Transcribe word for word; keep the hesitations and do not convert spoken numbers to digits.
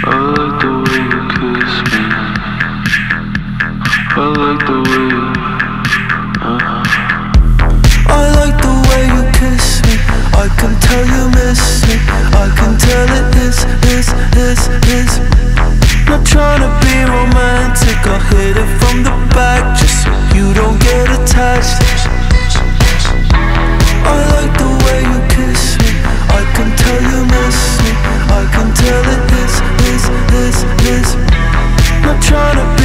I like the way you kiss me. I like the way you, uh-huh. I like the way you kiss me. I can tell you miss me. I can tell it is, is, is, is. Not trying to be romantic, I'll hit it from the back just so you don't get attached. I like the way you kiss me. I can tell you miss me. I can tell it is, is, is, is. Not trying to